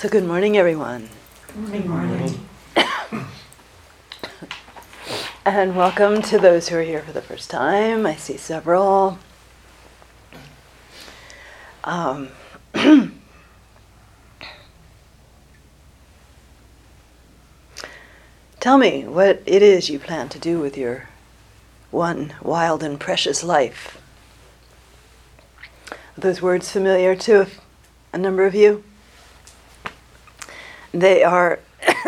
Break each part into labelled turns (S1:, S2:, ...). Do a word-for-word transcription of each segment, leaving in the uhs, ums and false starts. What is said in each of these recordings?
S1: So good morning, everyone.
S2: Good morning.
S1: And welcome to those who are here for the first time. I see several. Um, tell me what it is you plan to do with your one wild and precious life. Are those words familiar to a number of you? They are,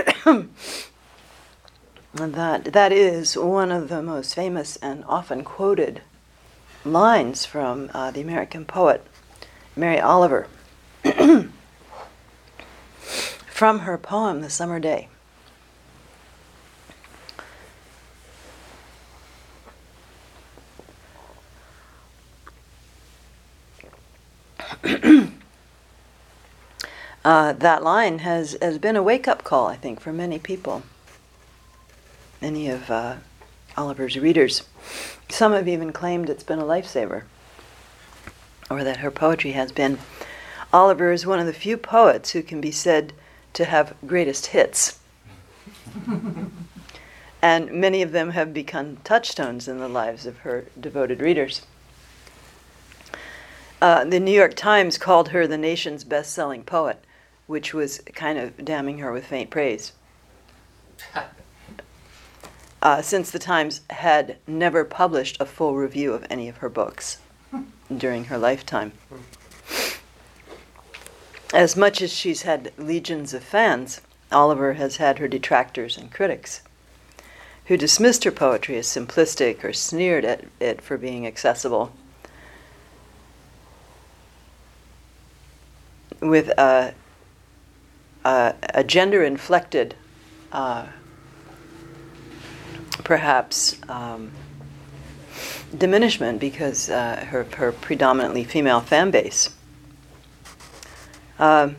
S1: that, that is one of the most famous and often quoted lines from uh, the American poet Mary Oliver, from her poem, The Summer Day. Uh, that line has, has been a wake-up call, I think, for many people, many of uh, Oliver's readers. Some have even claimed it's been a lifesaver, or that her poetry has been. Oliver is one of the few poets who can be said to have greatest hits. And many of them have become touchstones in the lives of her devoted readers. Uh, the New York Times called her the nation's best-selling poet, which was kind of damning her with faint praise. Uh, since the Times had never published a full review of any of her books during her lifetime. As much as she's had legions of fans, Oliver has had her detractors and critics who dismissed her poetry as simplistic or sneered at it for being accessible. With a, a, a gender-inflected, uh, perhaps, um, diminishment because uh, her, her predominantly female fan base. Um,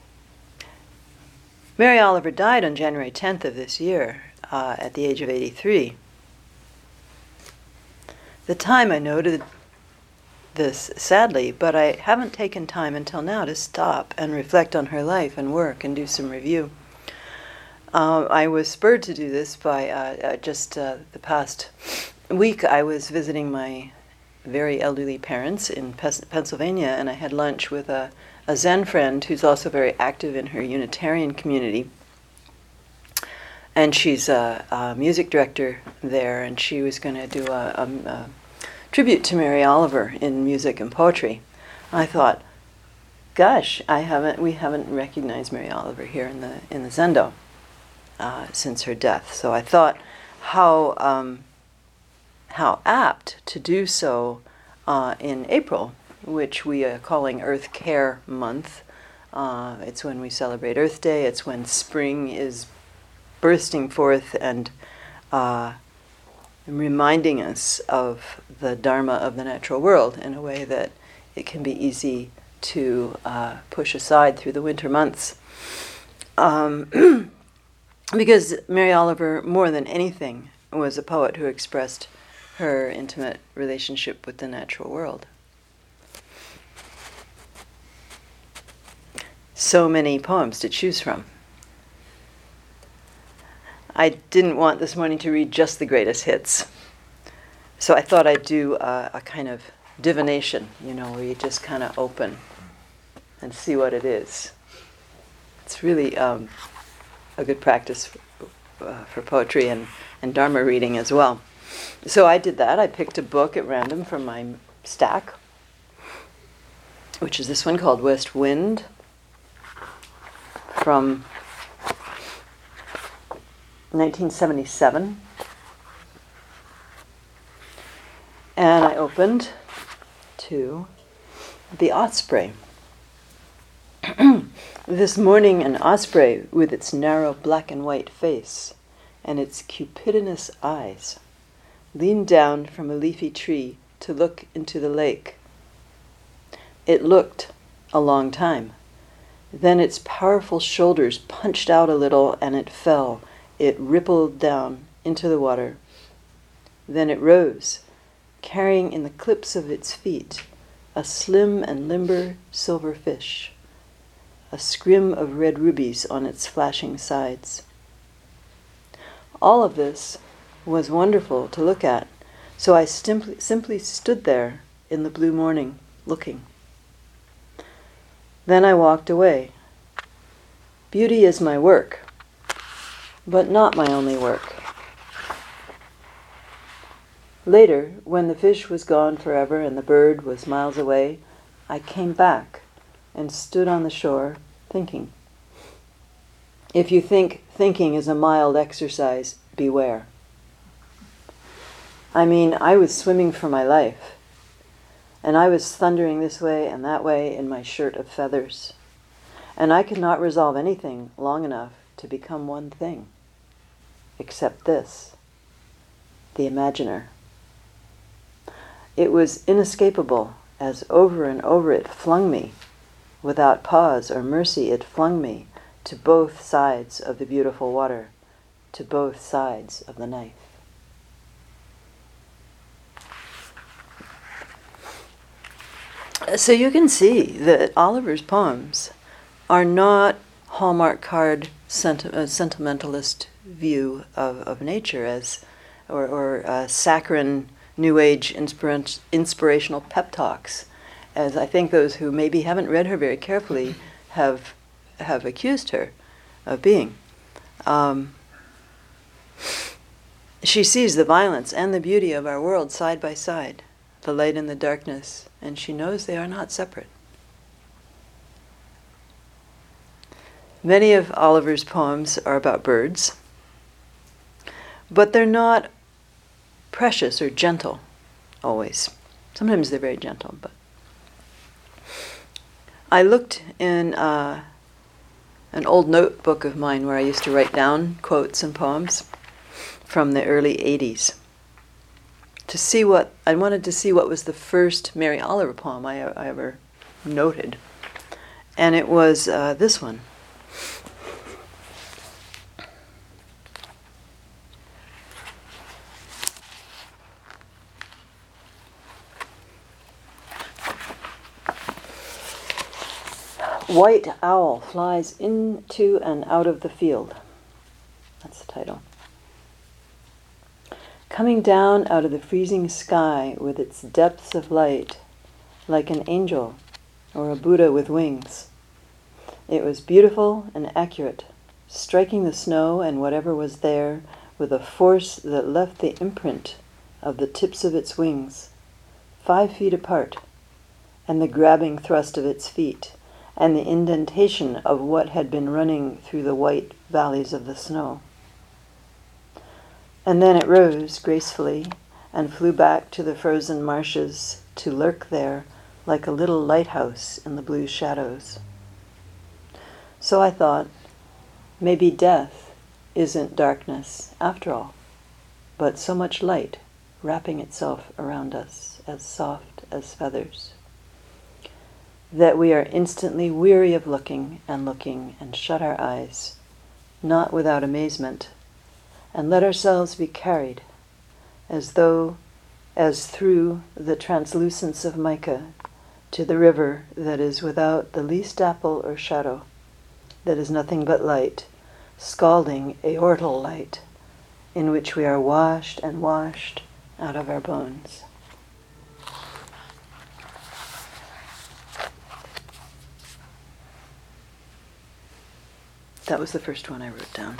S1: Mary Oliver died on January tenth of this year uh, at the age of eighty-three. The time I noted this sadly, but I haven't taken time until now to stop and reflect on her life and work and do some review. Uh, I was spurred to do this by uh, uh, just uh, the past week. I was visiting my very elderly parents in Pes- Pennsylvania, and I had lunch with a, a Zen friend who's also very active in her Unitarian community. And she's a, a music director there, and she was going to do a, a, a tribute to Mary Oliver in music and poetry. I thought, gosh, I haven't we haven't recognized Mary Oliver here in the in the Zendo uh, since her death. So I thought how um, how apt to do so uh, in April, which we are calling Earth Care Month. Uh, it's when we celebrate Earth Day. It's when spring is bursting forth and uh, reminding us of the Dharma of the natural world in a way that it can be easy to uh, push aside through the winter months. Um, because Mary Oliver, more than anything, was a poet who expressed her intimate relationship with the natural world. So many poems to choose from. I didn't want this morning to read just the greatest hits. So I thought I'd do a, a kind of divination, you know, where you just kind of open and see what it is. It's really um, a good practice for, uh, for poetry and, and Dharma reading as well. So I did that. I picked a book at random from my stack, which is this one called West Wind, from nineteen seventy-seven. And I opened to the osprey. This morning an osprey with its narrow black and white face and its cupidinous eyes leaned down from a leafy tree to look into the lake. It looked a long time. Then its powerful shoulders punched out a little and it fell. It rippled down into the water. Then it rose, carrying in the clips of its feet a slim and limber silver fish. a scrim of red rubies on its flashing sides. All of this was wonderful to look at, so I simply, simply stood there in the blue morning, looking. Then I walked away. Beauty is my work, but not my only work. Later, when the fish was gone forever and the bird was miles away, I came back and stood on the shore, thinking. If you think thinking is a mild exercise, beware. I mean, I was swimming for my life, and I was thundering this way and that way in my shirt of feathers, and I could not resolve anything long enough to become one thing, except this, the imaginer. It was inescapable, as over and over it flung me. Without pause or mercy, it flung me to both sides of the beautiful water, to both sides of the knife. So you can see that Oliver's poems are not Hallmark card senti- uh, sentimentalist view of, of nature as, or, or uh, saccharine New Age inspira- inspirational pep talks, as I think those who maybe haven't read her very carefully have have accused her of being. Um, she sees the violence and the beauty of our world side by side, the light and the darkness, and she knows they are not separate. Many of Oliver's poems are about birds, but they're not precious or gentle, always. Sometimes they're very gentle, but I looked in uh, an old notebook of mine where I used to write down quotes and poems from the early eighties to see what, I wanted to see what was the first Mary Oliver poem I, I ever noted. And it was uh, this one. White owl flies into and out of the field. That's the title. Coming down out of the freezing sky with its depths of light, like an angel or a Buddha with wings. It was beautiful and accurate, striking the snow and whatever was there with a force that left the imprint of the tips of its wings, five feet apart, and the grabbing thrust of its feet, and the indentation of what had been running through the white valleys of the snow. And then it rose gracefully and flew back to the frozen marshes to lurk there like a little lighthouse in the blue shadows. So I thought, maybe death isn't darkness after all, but so much light wrapping itself around us as soft as feathers, that we are instantly weary of looking and looking and shut our eyes, not without amazement, and let ourselves be carried as though, as through the translucence of mica, to the river that is without the least dapple or shadow, that is nothing but light, scalding aortal light, in which we are washed and washed out of our bones. That was the first one I wrote down.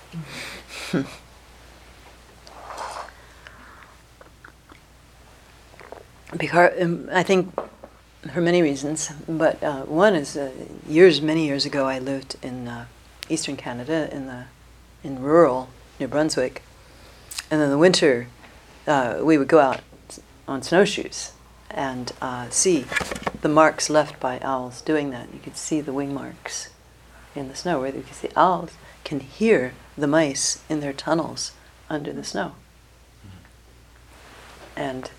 S1: Because um, I think for many reasons, but uh, one is uh, years, many years ago, I lived in uh, eastern Canada, in the in rural New Brunswick, and in the winter uh, we would go out on snowshoes and uh, see the marks left by owls doing that. You could see the wing marks in the snow, where you can see owls can hear the mice in their tunnels under the snow. And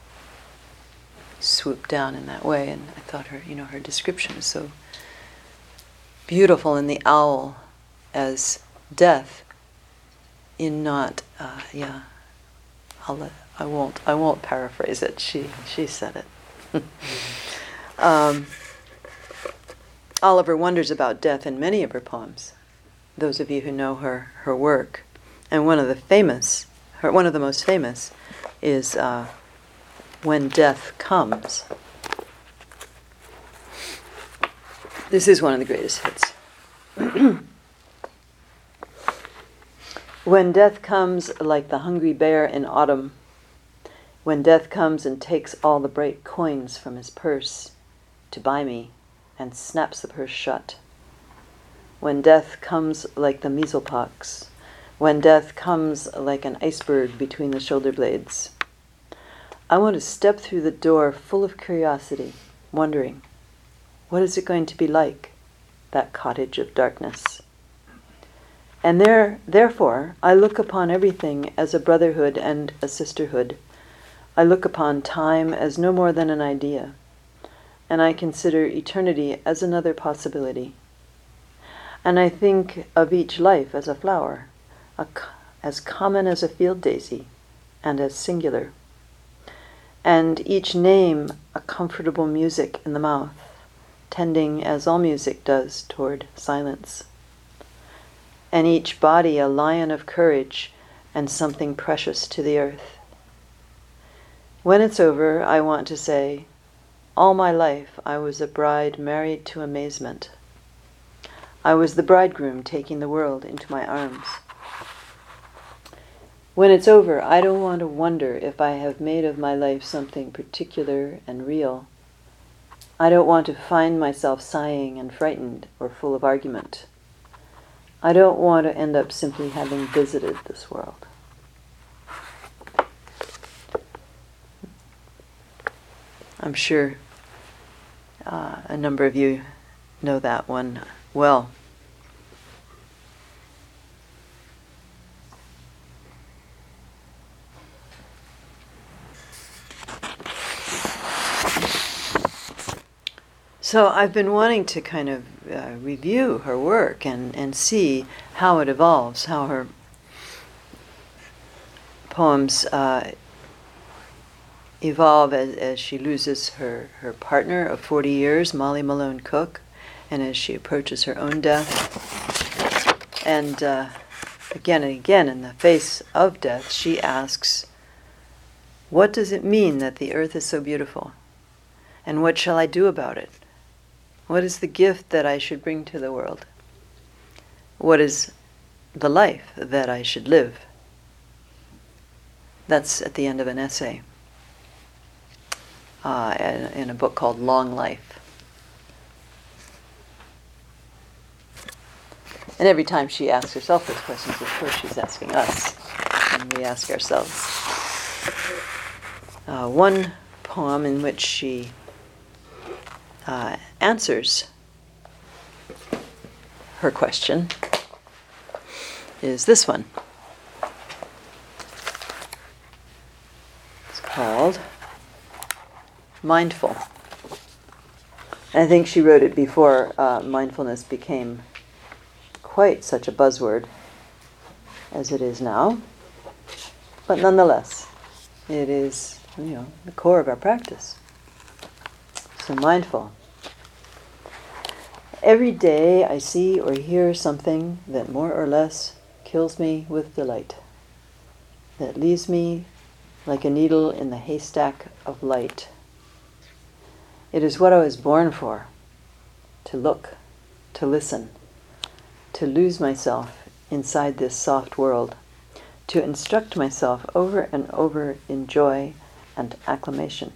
S1: swoop down in that way, and I thought her, you know, her description is so beautiful in the owl as death in not, uh, yeah, I'll let, I won't, I won't paraphrase it. She, she said it. um, Oliver wonders about death in many of her poems. Those of you who know her her work, and one of the famous, her, one of the most famous, is uh, "When Death Comes." This is one of the greatest hits. When death comes like the hungry bear in autumn, when death comes and takes all the bright coins from his purse to buy me and snaps the purse shut, when death comes like the measlepox, when death comes like an iceberg between the shoulder blades, I want to step through the door full of curiosity, wondering, what is it going to be like, that cottage of darkness? And there, therefore, I look upon everything as a brotherhood and a sisterhood. I look upon time as no more than an idea, and I consider eternity as another possibility. And I think of each life as a flower, a, as common as a field daisy, and as singular. And each name a comfortable music in the mouth, tending as all music does toward silence. And each body a lion of courage and something precious to the earth. When it's over, I want to say, all my life I was a bride married to amazement. I was the bridegroom taking the world into my arms. When it's over, I don't want to wonder if I have made of my life something particular and real. I don't want to find myself sighing and frightened or full of argument. I don't want to end up simply having visited this world. I'm sure uh, a number of you know that one well. So I've been wanting to kind of uh, review her work and, and see how it evolves, how her poems uh, evolve as, as she loses her, her partner of forty years, Molly Malone Cook, and as she approaches her own death. And uh, again and again, in the face of death, she asks, what does it mean that the earth is so beautiful? And what shall I do about it? What is the gift that I should bring to the world? What is the life that I should live? That's at the end of an essay uh, in, in a book called Long Life. And every time she asks herself those questions, of course she's asking us, and we ask ourselves. Uh, one poem in which she Uh, answers her question is this one. It's called Mindful. I think she wrote it before uh, mindfulness became quite such a buzzword as it is now. But nonetheless, it is, you know, the core of our practice. So mindful. Every day I see or hear something that more or less kills me with delight, that leaves me like a needle in the haystack of light. It is what I was born for, to look, to listen, to lose myself inside this soft world, to instruct myself over and over in joy and acclamation.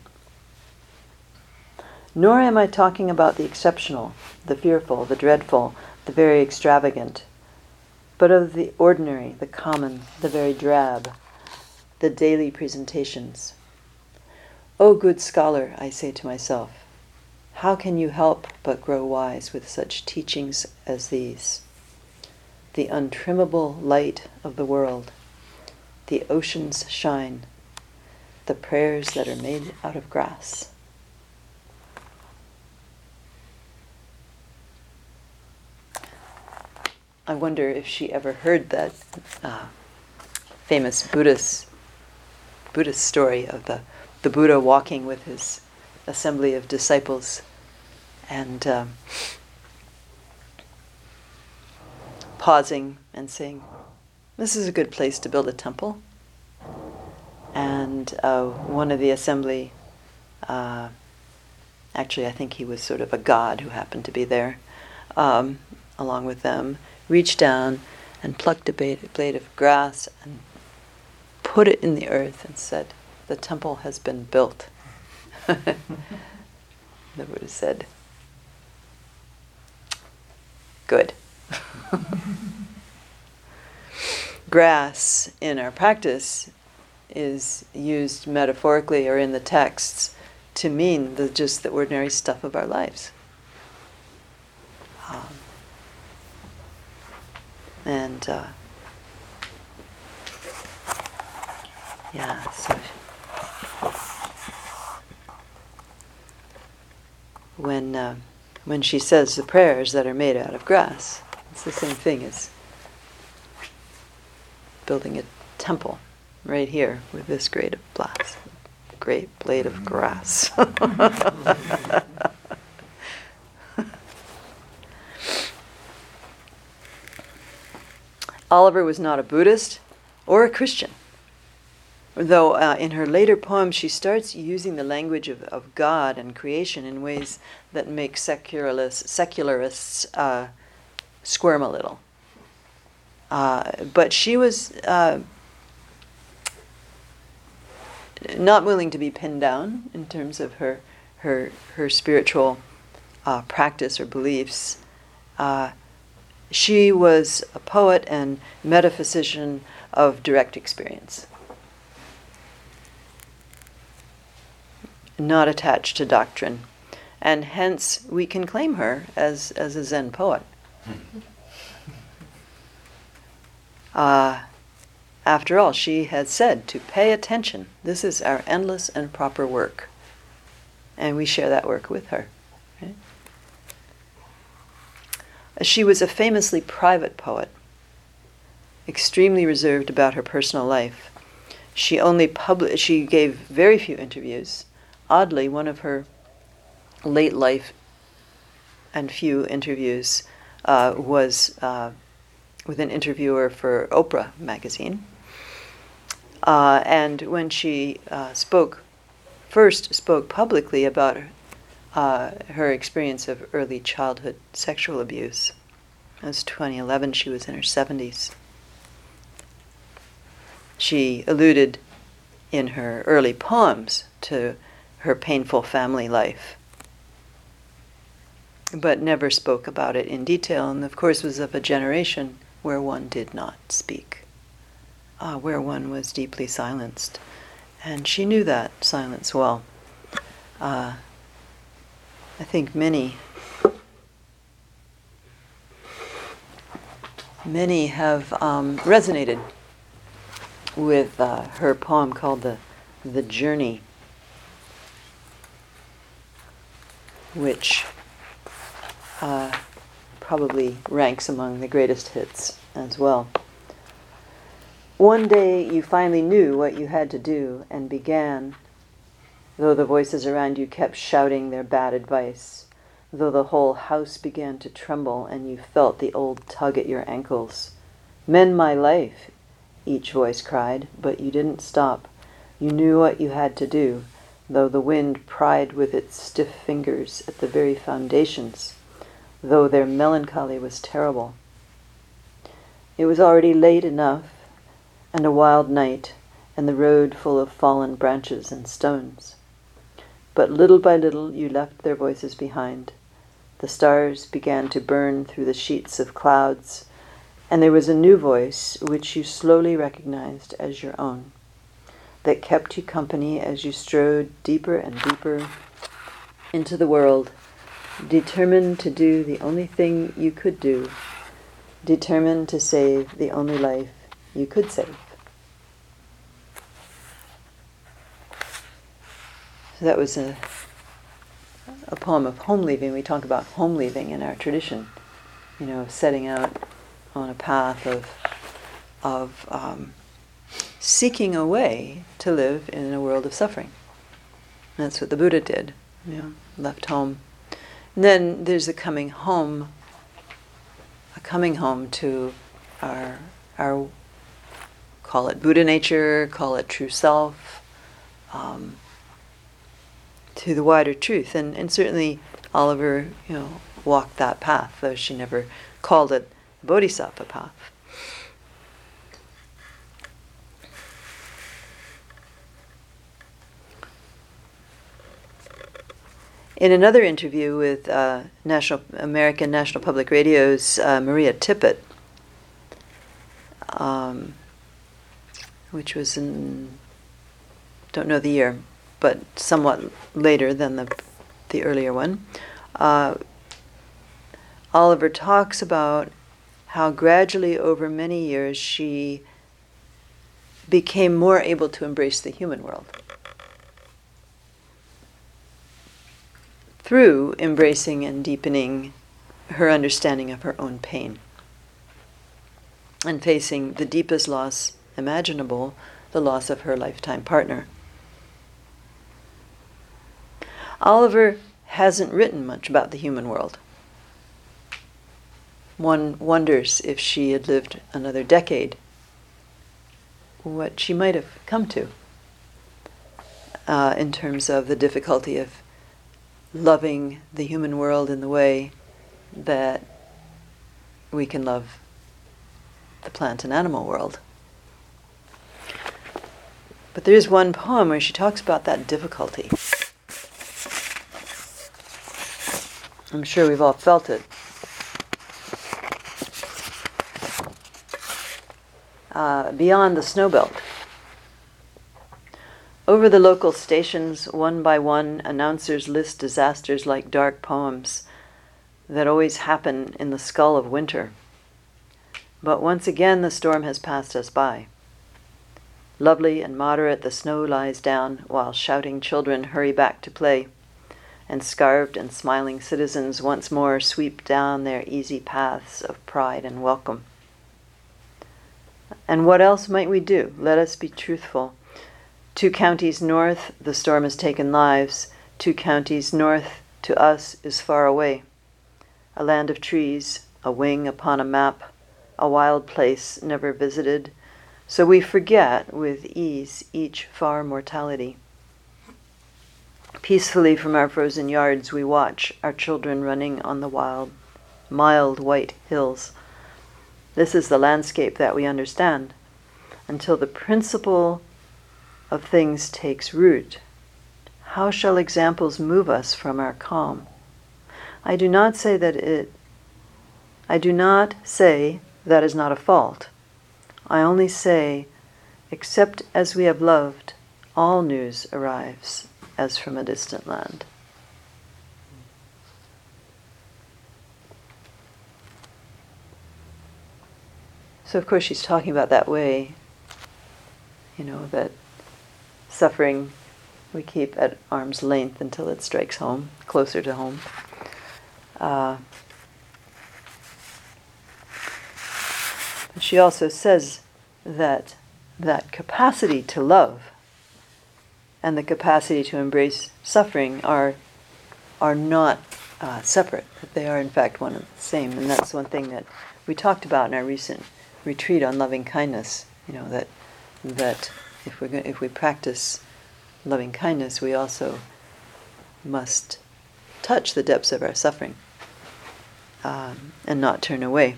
S1: Nor am I talking about the exceptional, the fearful, the dreadful, the very extravagant, but of the ordinary, the common, the very drab, the daily presentations. O good scholar, I say to myself, how can you help but grow wise with such teachings as these? The untrimmable light of the world, the ocean's shine, the prayers that are made out of grass. I wonder if she ever heard that uh, famous Buddhist Buddhist story of the, the Buddha walking with his assembly of disciples, and um, pausing and saying, "This is a good place to build a temple." And uh, one of the assembly, uh, actually I think he was sort of a god who happened to be there, um, along with them, reached down and plucked a blade of grass and put it in the earth and said, "The temple has been built." The Buddha said, "Good." Grass in our practice is used metaphorically or in the texts to mean the, just the ordinary stuff of our lives. Um, and uh, yeah, so when uh, when she says the prayers that are made out of grass, it's the same thing as building a temple right here with this great of blast, great blade of grass. Oliver was not a Buddhist or a Christian, though uh, in her later poems she starts using the language of, of God and creation in ways that make secularists, secularists uh, squirm a little. Uh, but she was uh, not willing to be pinned down in terms of her her her spiritual uh, practice or beliefs. Uh, she was a poet and metaphysician of direct experience, not attached to doctrine, and hence we can claim her as as a Zen poet. Uh, after all, she had said to pay attention. This is our endless and proper work. And we share that work with her. Right? She was a famously private poet, extremely reserved about her personal life. She only publi- she gave very few interviews. Oddly, one of her late life and few interviews uh, was uh, with an interviewer for Oprah magazine. Uh, and when she uh, spoke, first spoke publicly about uh, her experience of early childhood sexual abuse, it was twenty eleven, she was in her seventies. She alluded in her early poems to her painful family life, but never spoke about it in detail, and of course was of a generation where one did not speak, uh, where one was deeply silenced. And she knew that silence well. Uh, I think many, many have um, resonated with uh, her poem called The, the Journey, which uh, probably ranks among the greatest hits as well. One day you finally knew what you had to do and began, though the voices around you kept shouting their bad advice, though the whole house began to tremble and you felt the old tug at your ankles. "Mend my life," each voice cried, but you didn't stop. You knew what you had to do, though the wind pried with its stiff fingers at the very foundations, though their melancholy was terrible. It was already late enough, and a wild night, and the road full of fallen branches and stones. But little by little you left their voices behind. The stars began to burn through the sheets of clouds, and there was a new voice which you slowly recognized as your own, that kept you company as you strode deeper and deeper into the world, determined to do the only thing you could do, determined to save the only life you could save. So that was a, a poem of home leaving. We talk about home leaving in our tradition, you know, setting out on a path of of um, seeking a way to live in a world of suffering. And that's what the Buddha did, you know, left home. And then there's the coming home, a coming home to our, our, call it Buddha nature, call it true self, um, to the wider truth. And, and certainly Oliver, you know, walked that path, though she never called it Bodhisattva path. In another interview with uh, National American National Public Radio's uh, Maria Tippett, um, which was in, don't know the year, but somewhat later than the the earlier one, uh, Oliver talks about how gradually over many years she became more able to embrace the human world through embracing and deepening her understanding of her own pain and facing the deepest loss imaginable, the loss of her lifetime partner. Oliver hasn't written much about the human world. One wonders if she had lived another decade, what she might have come to uh, in terms of the difficulty of loving the human world in the way that we can love the plant and animal world. But there is one poem where she talks about that difficulty. I'm sure we've all felt it. Uh, beyond the snow belt. Over the local stations, one by one, announcers list disasters like dark poems that always happen in the skull of winter. But once again the storm has passed us by. Lovely and moderate the snow lies down, while shouting children hurry back to play, and scarved and smiling citizens once more sweep down their easy paths of pride and welcome. And what else might we do? Let us be truthful. Two counties north, the storm has taken lives. Two counties north, to us, is far away. A land of trees, a wing upon a map, a wild place never visited. So we forget with ease each far mortality. Peacefully from our frozen yards we watch our children running on the wild, mild white hills. This is the landscape that we understand. Until the principle of things takes root, how shall examples move us from our calm? I do not say that it, I do not say that is not a fault. I only say, except as we have loved, all news arrives as from a distant land. So of course she's talking about that way, you know, that suffering we keep at arm's length until it strikes home, closer to home. Uh, she also says that that capacity to love and the capacity to embrace suffering are are not uh, separate, that they are in fact one and the same. And that's one thing that we talked about in our recent retreat on loving kindness. You know, that that if we if we practice loving kindness, we also must touch the depths of our suffering um, and not turn away.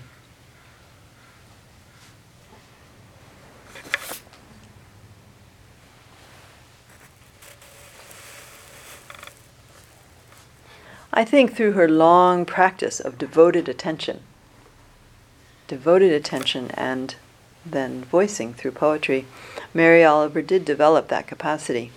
S1: I think through her long practice of devoted attention, devoted attention and then voicing through poetry, Mary Oliver did develop that capacity.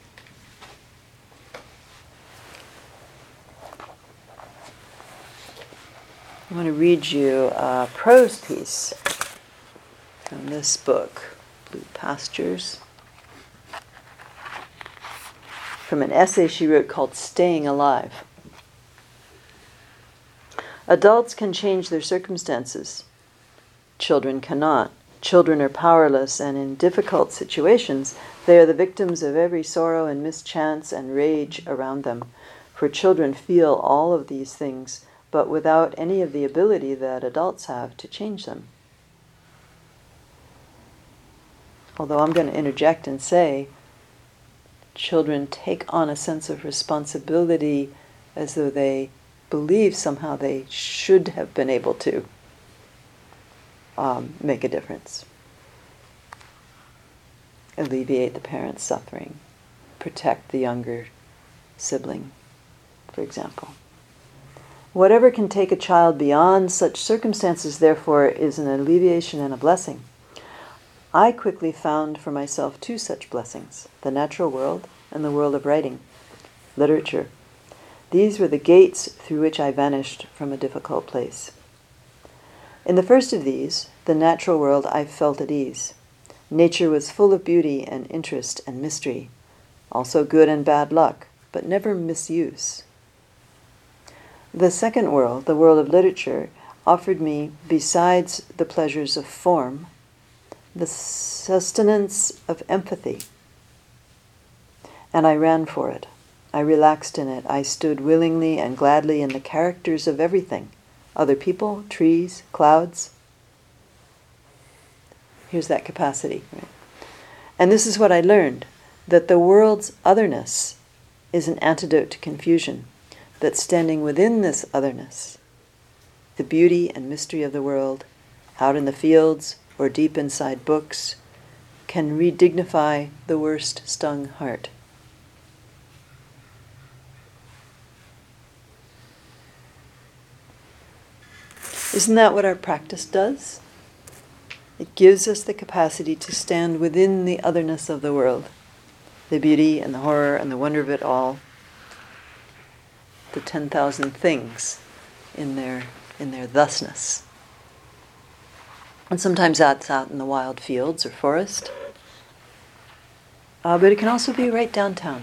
S1: I want to read you a prose piece from this book, Blue Pastures, from an essay she wrote called Staying Alive. Adults can change their circumstances. Children cannot. Children are powerless, and in difficult situations, they are the victims of every sorrow and mischance and rage around them. For children feel all of these things, but without any of the ability that adults have to change them. Although I'm going to interject and say, children take on a sense of responsibility as though they believe somehow they should have been able to um, make a difference. Alleviate the parent's suffering, protect the younger sibling, for example. Whatever can take a child beyond such circumstances, therefore, is an alleviation and a blessing. I quickly found for myself two such blessings, the natural world and the world of writing, literature. These were the gates through which I vanished from a difficult place. In the first of these, the natural world, I felt at ease. Nature was full of beauty and interest and mystery, also good and bad luck, but never misuse. The second world, the world of literature, offered me, besides the pleasures of form, the sustenance of empathy. And I ran for it. I relaxed in it. I stood willingly and gladly in the characters of everything, other people, trees, clouds. Here's that capacity. Right? And this is what I learned, that the world's otherness is an antidote to confusion, that standing within this otherness, the beauty and mystery of the world, out in the fields or deep inside books, can redignify the worst stung heart. Isn't that what our practice does? It gives us the capacity to stand within the otherness of the world, the beauty and the horror and the wonder of it all, the ten thousand things in their in their thusness. And sometimes that's out in the wild fields or forest, uh, but it can also be right downtown.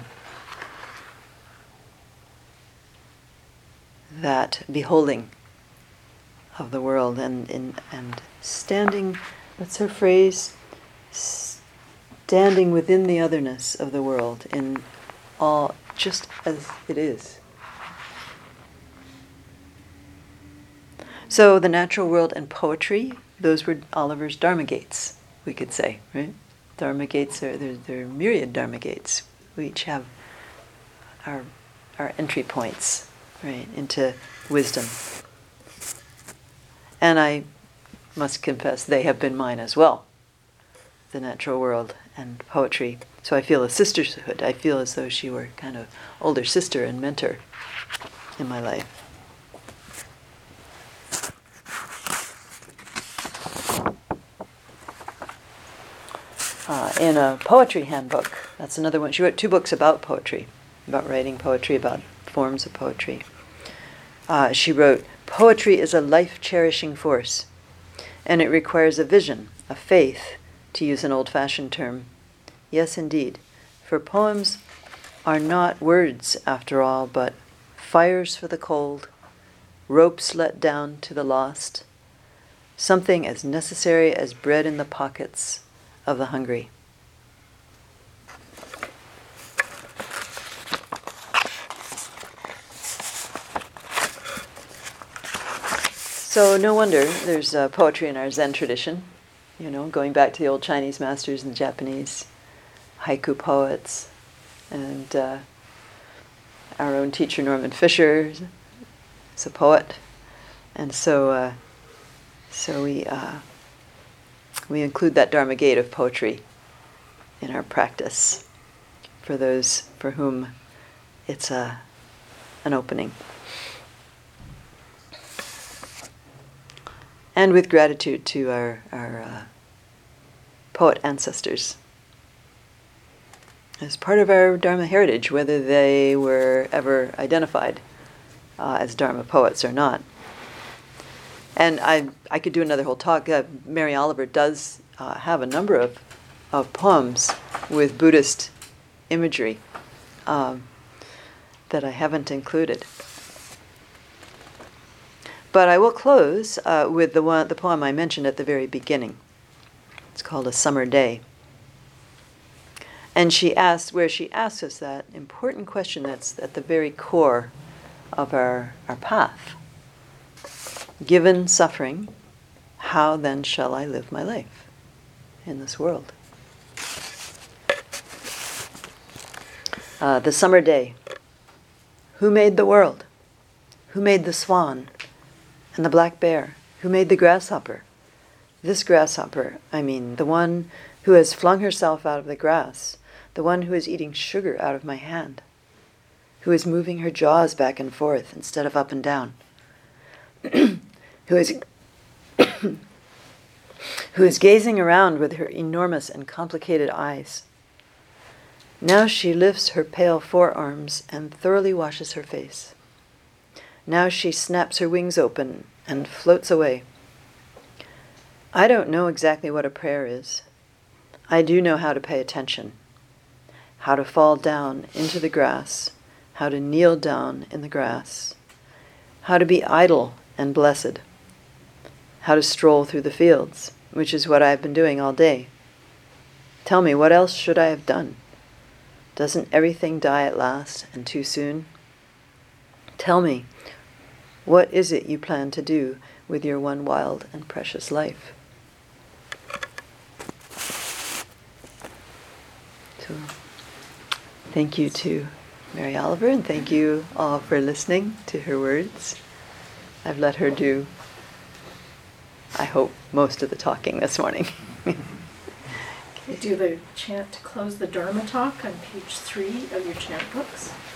S1: That beholding of the world and and, and standing, what's her phrase? Standing within the otherness of the world in all, just as it is. So the natural world and poetry, those were Oliver's Dharma gates, we could say, right? Dharma gates are, there, there are myriad Dharma gates. We each have our our entry points, right, into wisdom. And I must confess, they have been mine as well, the natural world and poetry. So I feel a sisterhood. I feel as though she were kind of older sister and mentor in my life. Uh, in a poetry handbook, that's another one. She wrote two books about poetry, about writing poetry, about forms of poetry. Uh, she wrote, "Poetry is a life-cherishing force, and it requires a vision, a faith, to use an old-fashioned term. Yes, indeed, for poems are not words, after all, but fires for the cold, ropes let down to the lost, something as necessary as bread in the pockets of the hungry." So no wonder there's uh, poetry in our Zen tradition, you know, going back to the old Chinese masters and the Japanese haiku poets, and uh, our own teacher Norman Fisher is a poet, and so uh, so we uh, we include that Dharma gate of poetry in our practice for those for whom it's a an opening. And with gratitude to our, our uh, poet ancestors as part of our Dharma heritage, whether they were ever identified uh, as Dharma poets or not. And I I could do another whole talk. Uh, Mary Oliver does uh, have a number of, of poems with Buddhist imagery um, that I haven't included. But I will close uh, with the one, the poem I mentioned at the very beginning. It's called A Summer Day. And she asks, where she asks us that important question that's at the very core of our, our path. Given suffering, how then shall I live my life in this world? Uh, the summer day. Who made the world? Who made the swan and the black bear? Who made the grasshopper? This grasshopper, I mean, the one who has flung herself out of the grass, the one who is eating sugar out of my hand, who is moving her jaws back and forth instead of up and down, who is who is gazing around with her enormous and complicated eyes. Now she lifts her pale forearms and thoroughly washes her face. Now she snaps her wings open and floats away. I don't know exactly what a prayer is. I do know how to pay attention, how to fall down into the grass, how to kneel down in the grass, how to be idle and blessed, how to stroll through the fields, which is what I've been doing all day. Tell me, what else should I have done? Doesn't everything die at last, and too soon? Tell me, what is it you plan to do with your one wild and precious life? So, thank you to Mary Oliver, and thank you all for listening to her words. I've let her do, I hope, most of the talking this morning.
S2: We do the chant to close the Dharma talk on page three of your chant books.